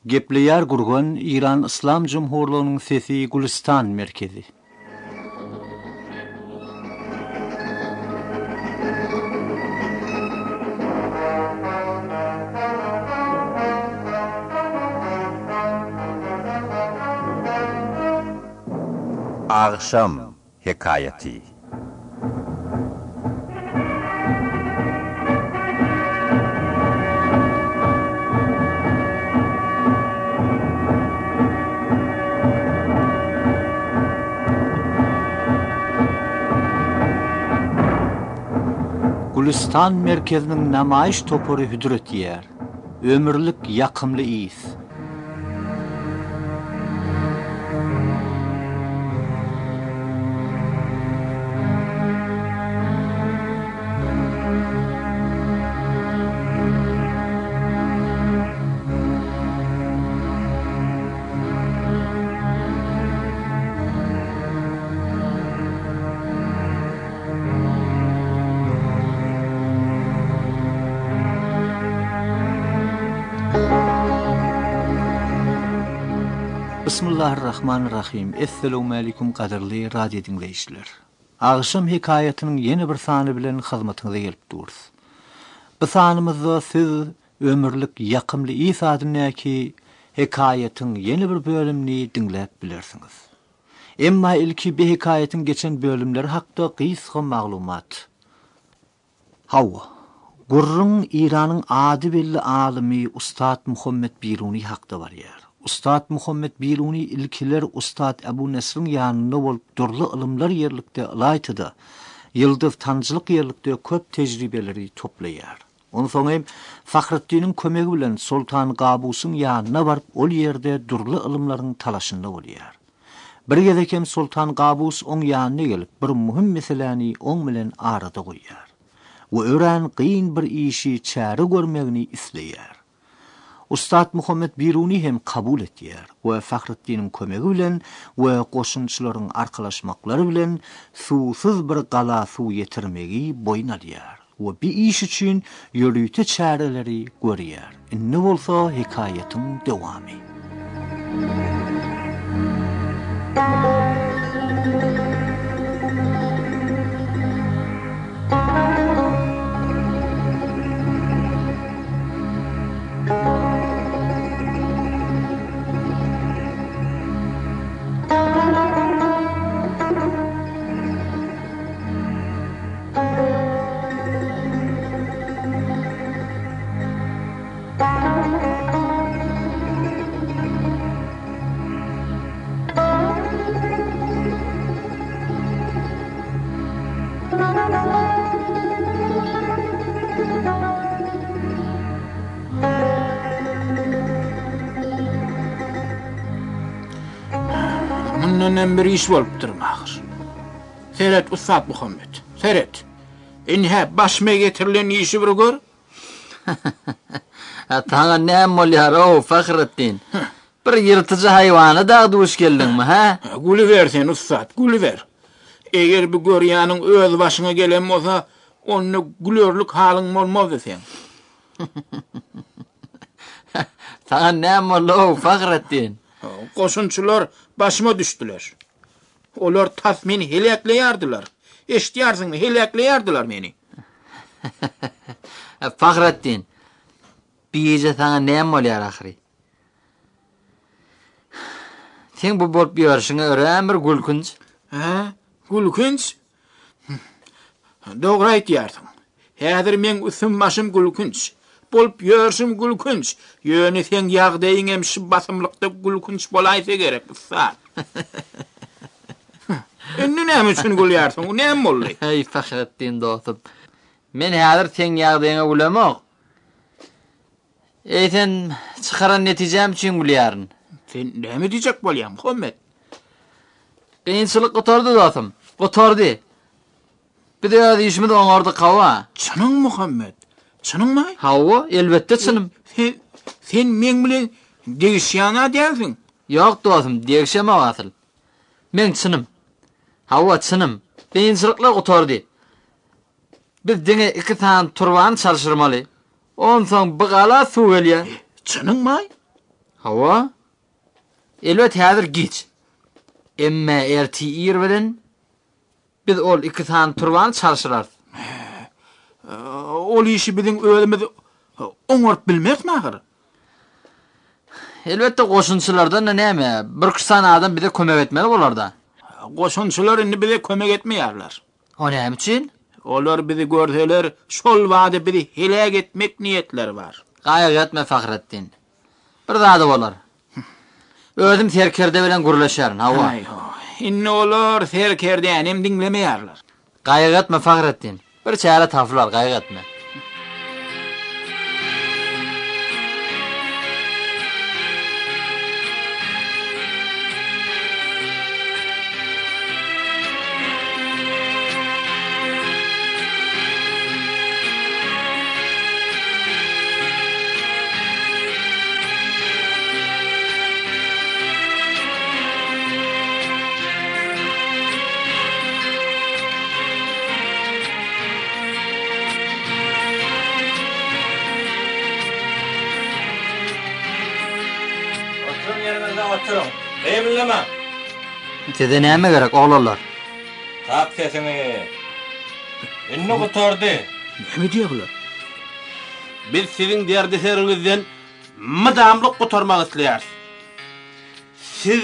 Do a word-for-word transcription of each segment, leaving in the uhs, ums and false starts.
Gepleyer gurgan İran İslam Cumhurluğu'nun sesi Gülistan merkezi. Akşam hikayeti. Gülistan merkezinin namayiş topuru hüdret yer. Ömürlük yakımlı iz. Bismillahirrahmanirrahim. Esselamu aleyküm qadirli radyo dinleyiciler. Akşam hikayetinin yeni bir sanı bilen hizmetinize gelip duruz. Bu sanımızda siz ömürlük yakımlı isadındaki hikayetin yeni bir bölümünü dinleyip bilirsiniz. Emma ilki bir hikayetin geçen bölümleri hakkında kıyısqa maglumat. Havva, Gurrun İran'ın adi belli alimi Ustad Muhammed Biruni hakkında var yer. Ustad Muhammed Biruni ilkiler Ustad Ebu Nesr'in yanında olup durlu ilimler yerlikte alaytıda, yıldız tanıcılık yerlikte köp tecrübeleri toplayar. Onun sonra Fahrettin'in kömegi bilen Sultan Qabus'un yanına varıp ol yerde durlu ilimlerin talaşında oluyor. Bir gezekem Sultan Qabus on yanına gelip bir mühim meseleni on bilen arada koyar. Ve öğren kıyın bir işi çare görmegini isteyer. Ustad Muhammed Biruni hem kabul etdiler ve Fahrettin'in kömegi bilen ve qoşunçylaryň arkalaşmaklary bilen suwsuz bir gala suw yetirmegi boyun alýar we bir iş üçin ýörüýte çäreleri görýär. Ne bolsa hikaýetin dewamy. Bundan bir iş bolup durmağır. Seyret Ustad Muhammed, seyret. Enhe başıma getirilen işi bir gör. Taňa näme bolýar o Fahrettin? Bir ýyrtyjy haýwany da duş geldingmi, ha? Gülü versen Ustad, gülü ver. Eger bu görýäniň öz başyňa gelen bolsa, onu gülörlük halyň bolmaz desen. Taňa näme bolýar Fahrettin? Qoşunçylar başıma düşdüler. Olar tasmin helakleýärdiler. Eşitýärsiňmi, helakleýärdiler meni. Fahrettin, biýje taňa näme bolýar ahry? Sen bu bolup ýörüşiňe ören bir gülkünç. Ha? Gülkünç? Dogry aýtýarsyň. Häzir men üstüm başym gülkünç. Bolup ýörüşim gülkünç. Ýöne sen ýagdaýyň hem şu basymlykda gülkünç bolaýsa gerek Ustad. Indi näme üçin gülýärsiň? Näme boldy? Hey Fahrettin dostum. Men häzir sen ýagdaýyňa gülemok. Eýten çykaran netijem üçin gülýäryn. Sen näme diýjek bolýan Muhammed? Kynçylyk gotardy dostum. Gotardy. Bir de işimi de oňardy kawa. Çynyň Muhammed. Çynyňmy? Hawa, elbetde çynym. Sen, sen men bilen degişýäna dälsiň. Ýok dostum, degişemek asyl. Men çynym. Hawa çynym. Kynçylyklar gotardy. Biz diňe iki tan turban çalşyrmaly. Onsoň bir gala suw gelýär. Çynyňmy? Hawa? Elbet häzir giç. Emme erti ir bilen biz ol iki tan turban çalşyrar. Ol işi biziň ölümüz oňaryp bilmek nähir? Elbette goşunçylardan näme? Bir kısan adam bize kömek etmeli bolarda. Goşunçylar indi bize kömek etmeýärler. O näme üçin? Olar bizi görseler, şol wada bizi helak etmek niyetleri var. Gaýa etme Fahrettin. Bir zady bolar. Özüm terkerde bilen gurlaşaryn, hawa. Ay, inne olar serkerden hem dinlemeýärler. Gaýa etme Fahrettin. Bir çäre taflar, gaýa etme. Oturun. Eýmilleme. Size näme gerek oglanlar? Tap sesini. Inne gutordy. Näme diýerler? Biz sizin derdeseriňizden mydamlyk gutarmak isleýäris. Siz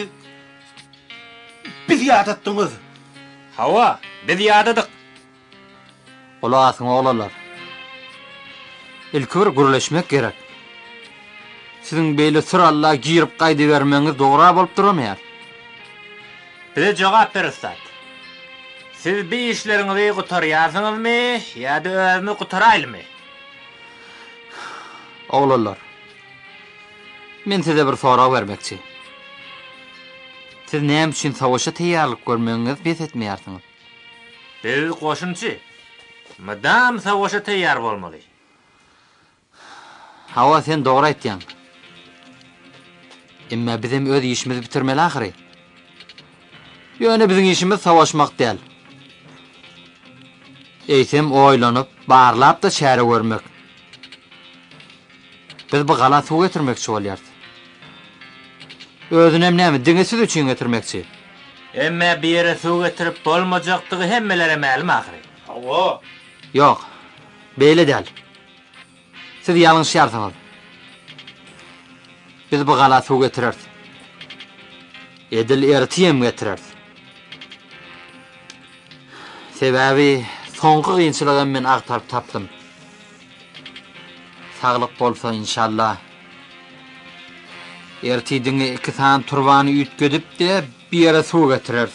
biz ýadatdyňyz. Hawa, biz ýadadyk. Ola asyň oglanlar. Ilki bir gurlaşmak gerek. Sizin beýle sıralla girip gaýdy bermeňiz dogry bolup durmaýar. Bize jogap ber ustad. Siz bir işleriňizi gutarýarsyňyzmy, ýa-da özüňizi gutaraýlymy? Oglanlar. Men size bir sorak bermekçi. Siz näme üçin savaşa teýýarlyk görmeňiz bes etmeýärsiňiz? Biz goşunçy. Madam savaşa teýýar bolmaly. Hawa sen dogry aýtdyň. Emma bizim öz işimizi bitirmeli ahiri. Ýöne bizim işimiz savaşmak däl. Eýsem oýlanyp, barlap da çäre görmek. Biz bu gala suw getirmekçi bolýar. Özünem näme diňesiz üçin getirmekçi. Emme bir ýere suw getirip bolmajakdygy hemmelere ma'lum ahiri. Hawa. Ýok. Beýle däl. Siz ýalňyşýarsyňyz. Biz bu gala suw getirerdi. Edil ertiyem getirerdi. Sebäbi soňky gynçylygy men agtarp tapdym. Saglyk bolsa inşallah. Ertidiňe iki san turbany ütgedip de bir ýere suw getirerdi.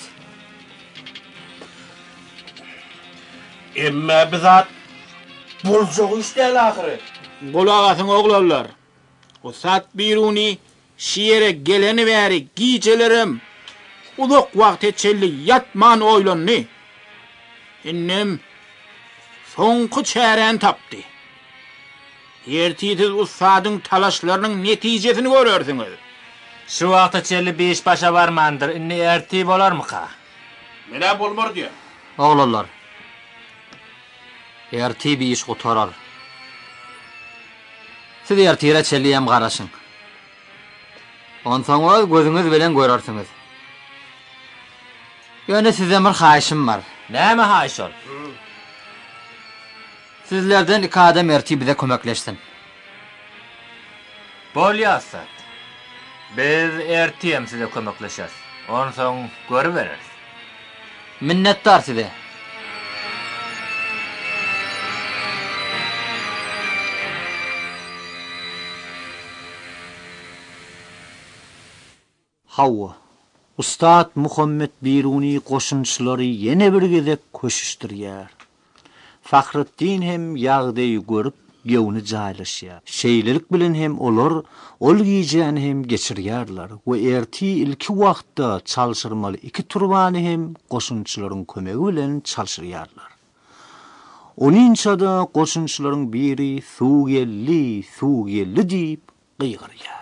Emme bizat boljak iş däl ahyry. Gulagasyň oglanlar. O sat biruni şiýere geleni bäri giýçelerim uzak wagt etçeli ýatman oýlanny. Innem soňky çären tapdy. Ertiýiz ustadyň talaşlarynyň netijesini görersiňiz. Şu wagtda çelli beş başa barmandyr. Inne erti bolarmyka? Mene bolmar diýär. Oglanlar. Erti bir iş gutarar. Siz ertire çelliyem garaşyň. Onsoň öz gözüňiz bilen görersiňiz. Ýöne size bir haýşym bar. Näme haýş ol? Sizlerden iki adam erti bize kömekleşsin. Bolýasat. Biz ertiyem size kömekleşäs. Onsoň görübereriz. Minnetdar size. Hawa. Ustad Muhammed Biruni goşunçylary ýene bir gezek köşüşdirýär. Fahrettin hem ýagdaýy görüp ýewni jaýlaşýar. Şeýlelik bilen hem olar ol giýjäni hem geçirýärler we erti ilki wagtda çalşyrmaly iki turbany hem goşunçylaryň kömegi bilen çalşyrýarlar. Oninçada goşunçylaryň biri suw gelli, suw gelli diýip gıýgyrýar.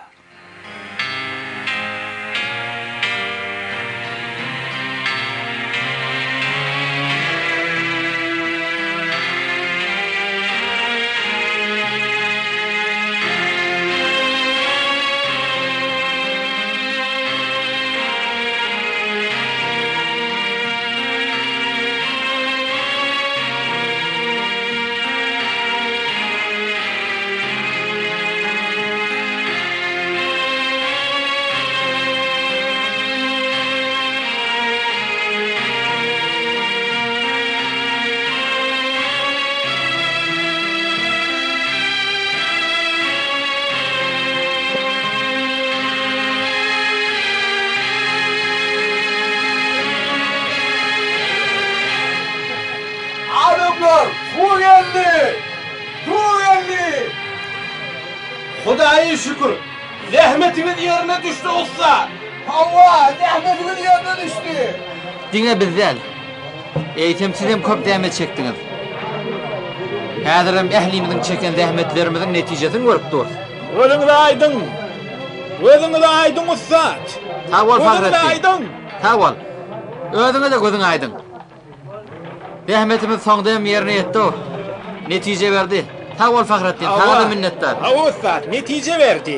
Hudaýa şükür. Zähmetimiz yerine düştü usta. Hava, zähmetimiz yerine düştü. Diňe bizden. Eýtemsizem köp zähmet çekdiňiz. Häzirim ählimiziň çeken zähmetlerimizin netijesini görüp dur. Ölüňiz aýdyň. Özüňiz aýdyň ustat. Tawal Özüňiz Fahrettin. aýdyň. Tawal. Özüňe de gözüň aýdyň. Zähmetimiz soňdam ýerine ýetdi. Netije berdi. Tawal Fahrettin, sana da minnetdar. Ha ustat, netije berdi.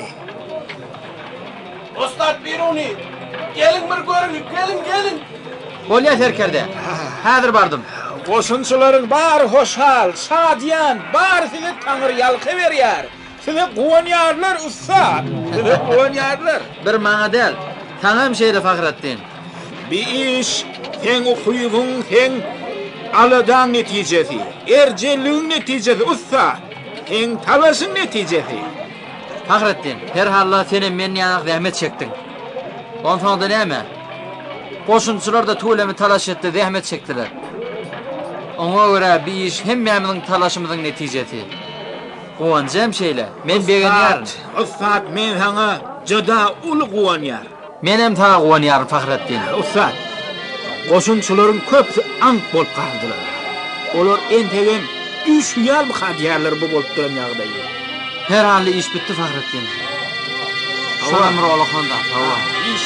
Ustat Biruni. Gelin bir görün, gelin gelin. Bolýa serkerde. Häzir bardım. Goşunçylaryň bar hoşal, şadyan, bar sizi taňyr ýalky berýär. Sizi gowanýarlar ustat. Sizi gowanýarlar. Bir maňa del. Taňam şeýle Fahrettin. Bir iş, sen okuyuň, sen aladan netijesi, erjeliň netijesi ustat. Sen talaşyň netijesi. Fahrettin, her halla senin men ýanak zähmet çekdiň. Onsoňda näme? Goşunçylar da tulemy talaş etdi, zähmet çekdiler. Oňa görä bir iş hemmämiziň talaşymyzyň netijesi. Gowanjam şeýle, men begenýär. Ustat, men sana jada ul gowanýar. Menem taňa gowanýar Fahrettin. Ustat, goşunçylaryň köpsi ank bolup kaldylar. Olar entegen üç ýal hadýarlar bu bolup duran ýagdaýy. Her hally iş bitdi Fahrettin. Şoňa olakonda, tawa. İş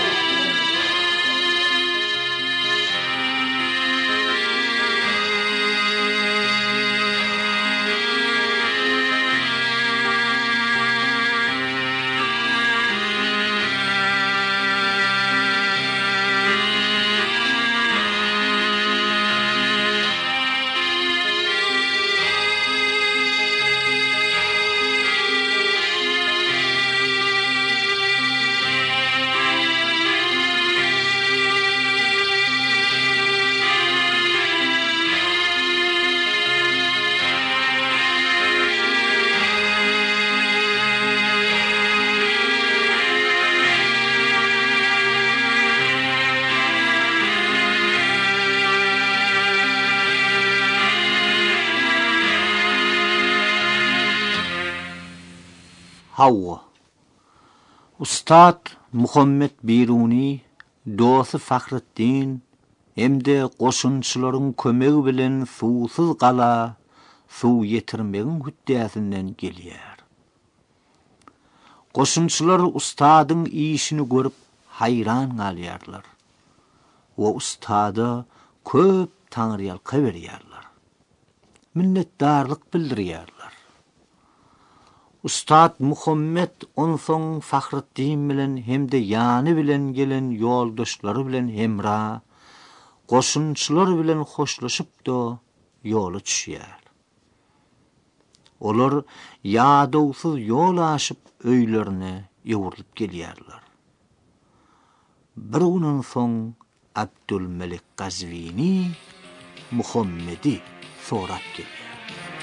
Havva. Ustad Muhammed Biruni, dostu Fahrettin, emde goşunçylaryň kömegi bilen suwsuz gala, suw ýetirmegiň hüddäsinden gelýär. Goşunçylar ustadyň işini görüp hayran galýarlar. O ustada köp taňryal berýärler. Minnetdarlyk bildirýärler. Ustad Muhammed onsoň Fahrettin bilen hemde ýany bilen gelen ýoldaşlary bilen hemra, goşunçylar bilen hoşlaşyp da ýola düşýär. Olar ýadowsuz ýol aşyp öýlerine ýowurup gelýärler. Bir günün soň Abdülmelik Gazvini Muhammedi sorap gelýär.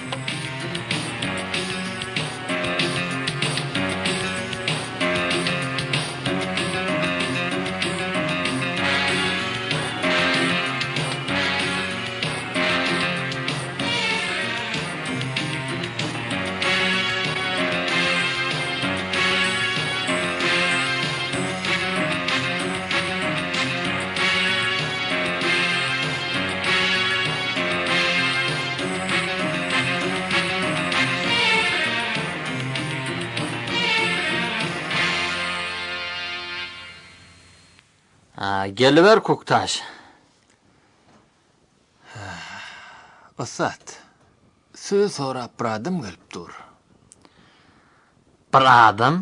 Geliver Koktaş. Ustat, söz sorap bir adam gelip dur. Bir adam?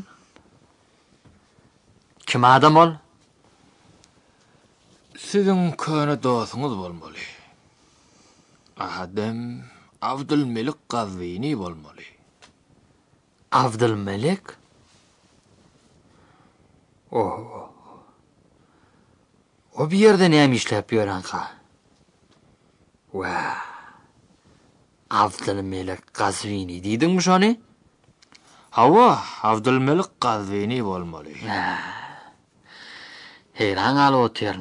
Kim adam ol? Siziň köne dostuňyz bolmaly. Adam Abdülmelik Gazvini bolmaly. Abdülmelik? Oh. O bir yerde näme işläp ýörenka? Wa. Abdülmelik Gazvini diýdiňmi şony? Hawa, Abdülmelik Gazvini bolmaly. Heyran alyp otyaryn.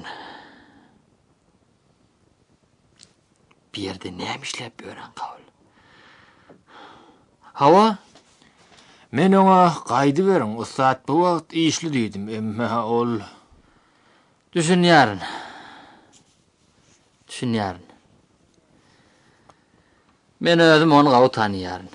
Bir yerde näme işläp ýörenka ol? Hawa? Men ona qaydı verin, ustad bu vaqt işli dedim, emma ol... Düşün yarın. Düşün yarın. Men özüm onu gawy tanıýaryn.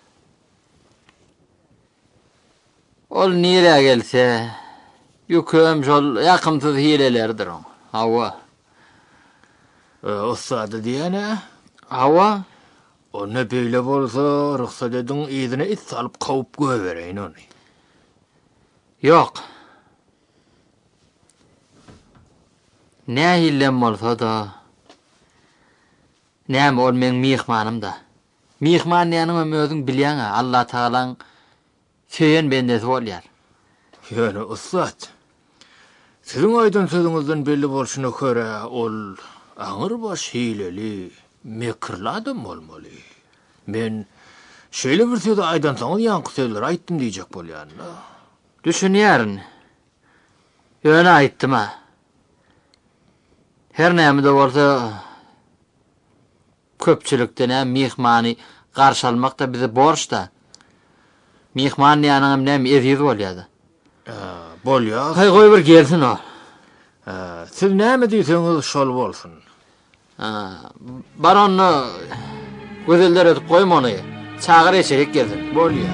Ol nire gelse, yüköm şol ýakymsyz hilelerdir o. Hawa. E, ustad diýene, Hawa. o ne beýle bolsa, ruhsat edin ýerine it salyp kawup göbereýin onu. Yok. Ne hillem bolsa da, näme ol men mihmanym da. Mihman ýanyň özüň bilýän, Allah Taalaň söýen bendesi bolýar. Yani ustad, sizin aýdan sözüňizden belli bolşuna köre ol aňyr baş hileli, mekirli adam bolmaly. Men şeýle bir söz aýdan soň ýanky sözler aýtdym diýjek bolýan. Düşünýäryn. Ýöne aýtdym ha. Her näme de bolsa köpçülikden hem mihmany garşy almak da bize borç da. Mihman ýanyň näme eziz bolýardy. Bolýar. Hay goý bir gelsin o. Siz näme diýseňiz şol bolsun. Bar onu gözeller ötüp koyma onu. Çağır eşerik gelsin. Bolýar.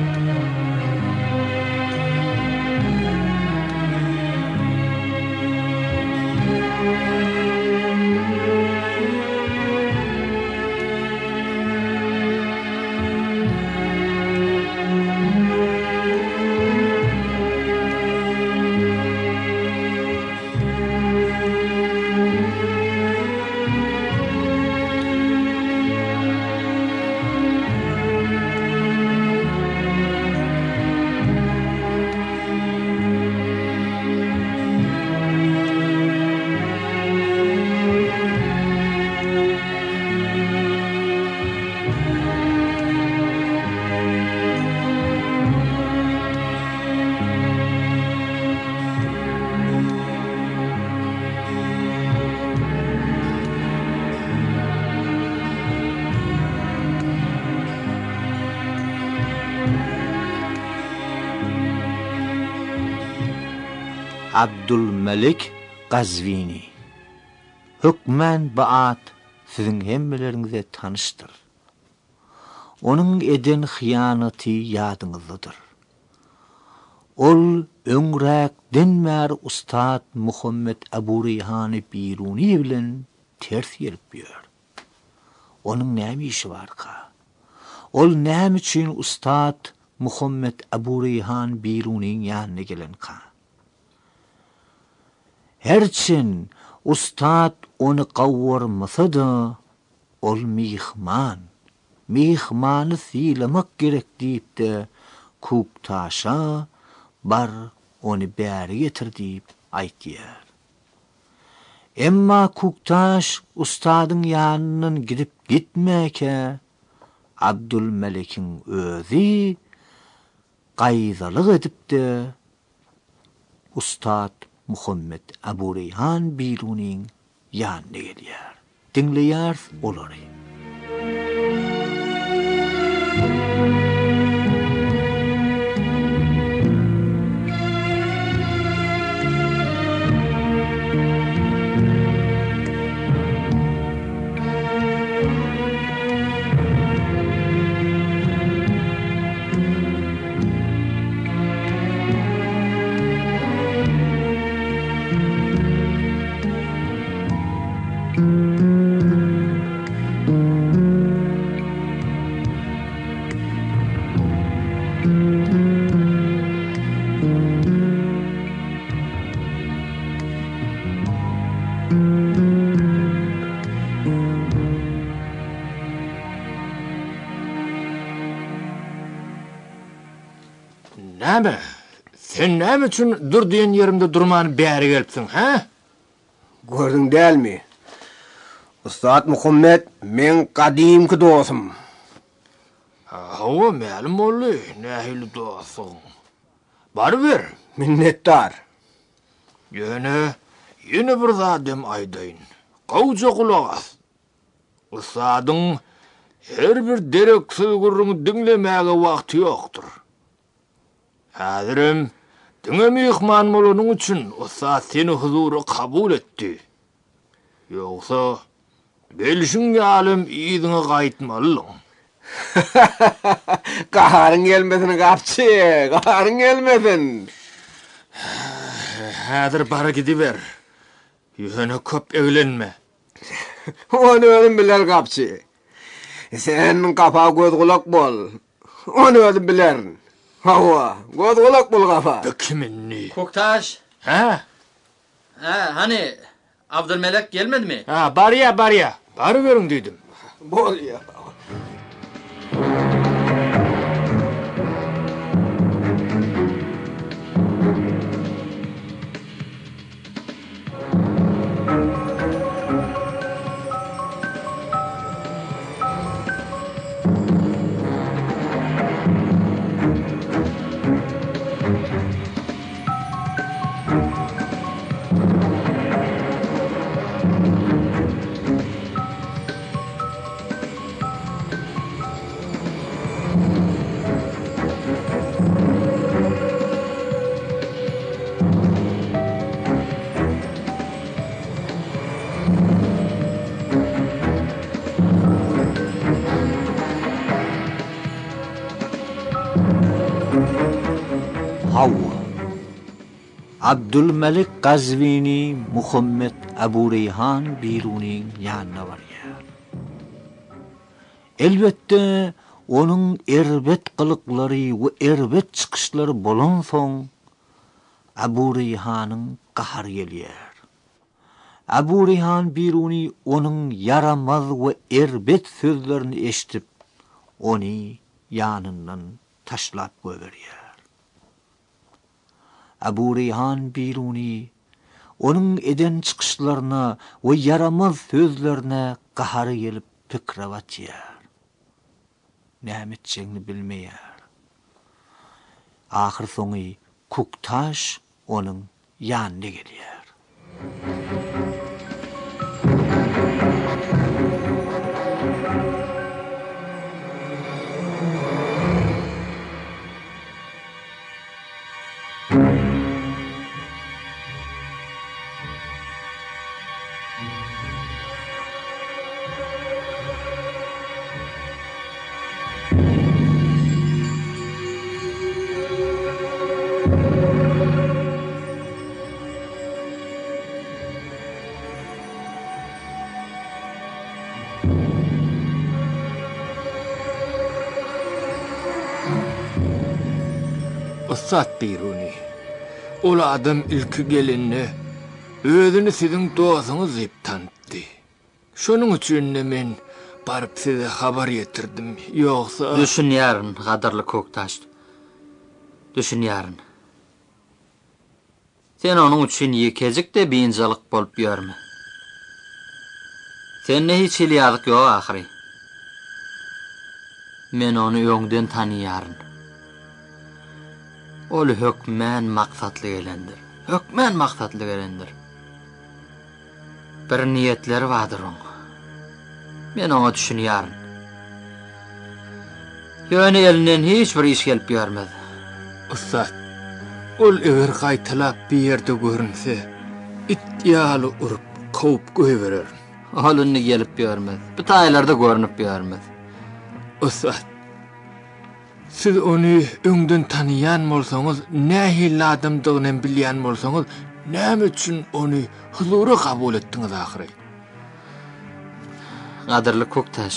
Abdülmelik Gazvini. Hükmen Baat sizin hemmileriňize tanıştır. Onun eden hıyanatı yadınızdadır. Ol öňräk denmär Ustad Muhammed Abu Reyhan Biruni bilen ters gelip ýör. Onun näme işi barka? Ol näme üçin Ustad Muhammed Abu Reyhan Biruniň ýanyna gelenka? Herçin Ustad onu gawwarmasa da ol mihman, mihmanı silemek gerek diýip de Kuktaşa bar onu bäri getir diýip aýtýar. Emma Kuktaş ustadyň ýanynyň gidip gitmäke Abdülmelik'iň özü gaýzalyk edip de Ustad Muhammed Abu Reyhan Biruniň ýanyna gelýär. Dinleýär olary. Näme? Sen näme üçin durdyň ýerimde durmany bäri gelipsiň, ha? Gördüň dälmi? Ustad Muhammed men kadimki dostum. Hawa ma'lum boldy, nähili dostum. Bar ber, Minnetdar. ýöne ýene bir zadym aýdaýyn. Gawja kulak as. Ustadyň her bir derek sözgürrüňi dinlemäge wagty ýokdur. Hazırım, düňe mehman bolanyň üçin o saat seni huzura kabul etdi. Yoksa belişiň ýalym ýyzyňa gaýtmalylyň. Gaharın gelmesin kapçı, gaharın gelmesin. Hazır bara gidiber. Ýöne köp eglenme. Onu özüm biler kapçı. Sen kafa göz kulak bol. Onu özüm bilerin. Hava, göz kulak bol kafa. Kiminni? Koktaş. Ha? Ha, hani Abdülmelek gelmedi mi? Ha, barya barya. Barı görün dedim. Bol ya. Havva. Abdülmelik Gazvini Muhammed Ebu Reyhan Biruniň ýanyna barýar. Elbette onun erbet kılıklary we erbet çykyşlary bolan soň Ebu Reyhanyň gahary gelýär. Ebu Reyhan Biruni onun yaramaz we erbet sözlerini eşitip onu ýanyndan taşlap goýberýär. Ebu Reyhan Biruni onun eden çıkışlarına ve yaramaz sözlerine gaharı gelip pikravat yer. Nämetçeňni bilmeýär. Ahir soňy Koktaş onun ýanyna gelýär. Ustad Biruni, ol adam ilki gelinne özüni siziň dostuňyz diýip tanıtdy. Şonuň üçin men barıp size habar ýetirdim. Ýogsa Düşünýäryn, gadarly Koktaş. Düşünýäryn. Sen onuň üçin ýekejikde beýinjalyk bolup ýörme. Senne hiç hilýalyk ýok ahyry. Men onu öňden tanýaryn. Ol hökmen maksatly gelendir. Hökmen maksatly gelendir. Bir niyetleri vardır onun. Men ona düşünýäryn. Ýöne elinden hiç bir iş gelip ýörmedi. Ustad, ol eger gaýtalap bir ýerde görünse, it ýaly urup, kopup goýberer. Olyny gelip ýörmedi. Bu taýlarda görünüp ýörmedi. Ustad, siz onu öňden tanıyan bolsaňyz, nähili adamdygyny bilýän bolsaňyz, näme üçin onu huzura kabul etdiňiz ahyry? Gadarly Koktaş.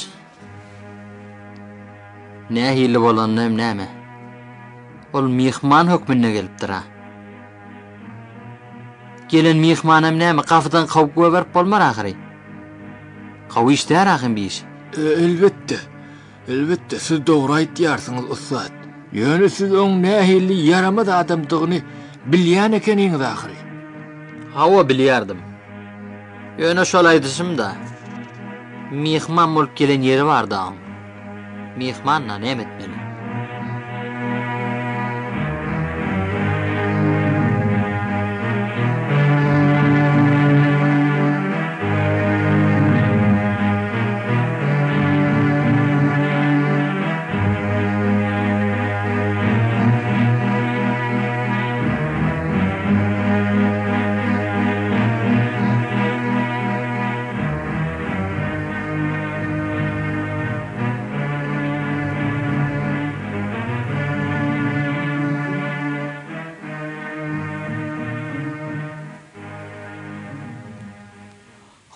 Nähili bolanyň näme? Ol mehman hökmüne gelipdir ha. Gelen mehmanam näme gafydan gowup berip bolmar ahyry? Gowy işler ahym bir iş. E, elbette. Elbette siz doğru aýtýarsyňyz ustad. Ýöne siz oň nähili yaramaz adamdygyny bilýän ekeniňiz ahyry. Hawa bilýärdim. Ýöne şolay diýdim da. Mehman bolup gelen ýeri bardy. Mehmanna näme etmeli?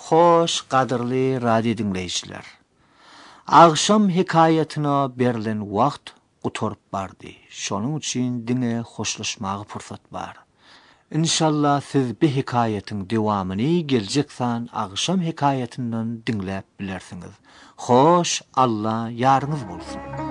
Hoş qadırly radio dinleýişler. Agşam hikayatyna berilen wagt gutorup bardy. Şonuň üçin diňe hoşlaşmagy pursat bar. İnşallah siz bu hikayetin devamını geleceksen akşam hikayetinden dinlep bilersiňiz. Hoş, Allah yarınız bolsun.